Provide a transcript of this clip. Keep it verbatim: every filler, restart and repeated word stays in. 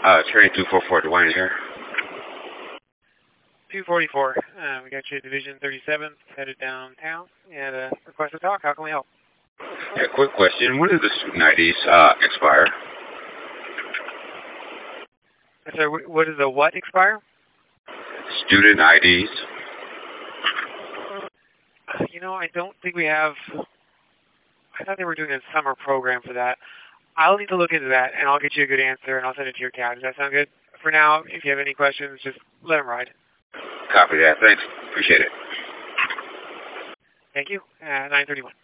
Uh, train two four four, Dwayne here. two forty-four. Uh, we got you at Division thirty-seventh, headed downtown, and uh, request to talk. How can we help? Yeah, quick question. When do the student I Ds uh, expire? Sir, what does the what expire? Student I Ds. You know, I don't think we have... I thought they were doing a summer program for that. I'll need to look into that, and I'll get you a good answer, and I'll send it to your tab. Does that sound good? For now, if you have any questions, just let them ride. Copy that. Thanks. Appreciate it. Thank you. Uh, nine thirty-one.